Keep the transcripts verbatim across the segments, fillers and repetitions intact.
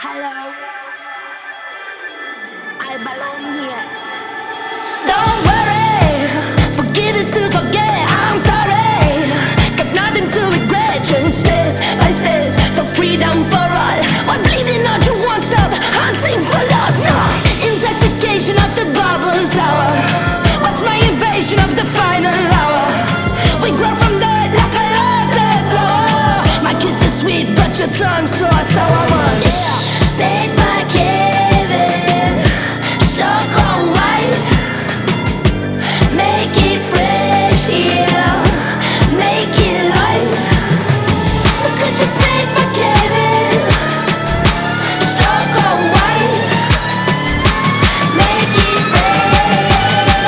Hello, I belong here. Don't worry, forgive is to forget. I'm sorry, got nothing to regret. Just step by step for freedom for all. While bleeding out, you won't stop hunting for love. No intoxication of the bubble tower. Watch my invasion of the final hour. We grow from dirt like a lover's law. My kiss is sweet, but your tongue's so sour. Yeah, take my Kevin, stuck on white. Make it fresh, yeah. Make it light. So could you take my Kevin, stuck on white. Make it fresh.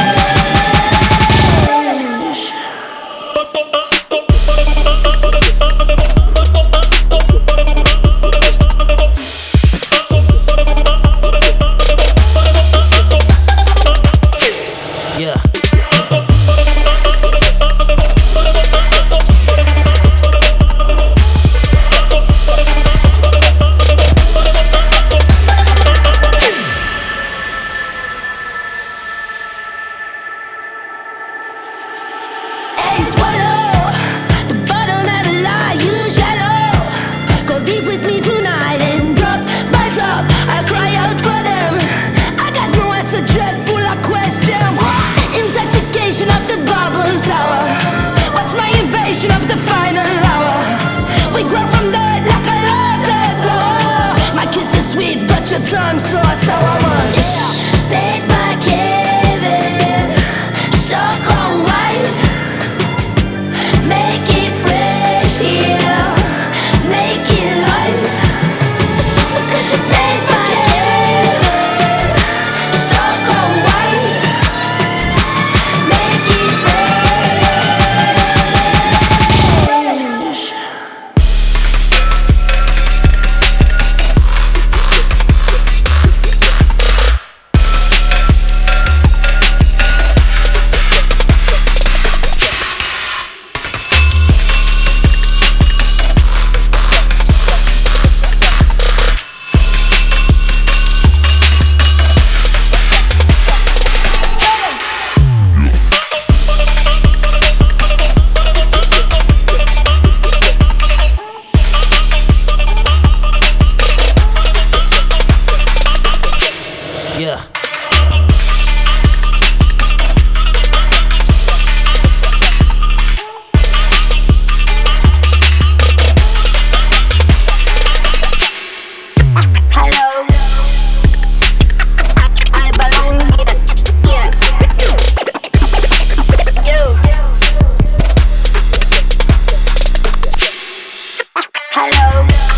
Yeah. Hey, swallow the bottle, never lie, you shallow. Go deep with me tonight and drop by drop I'll cry out for them. I got no answer, just full of questions. Intoxication of the bubble tower. Watch my invasion of the final hour. We grow from dirt like a lover's law. My kiss is sweet, but your tongue's so sour. Yeah, take my Kevin, stuck on white. Make it fresh, yeah. Make it light. So, so, so could you take my Kevin, stuck on white. Make it fresh. Yeah. Hello, I belong here. Yeah, you. Hello.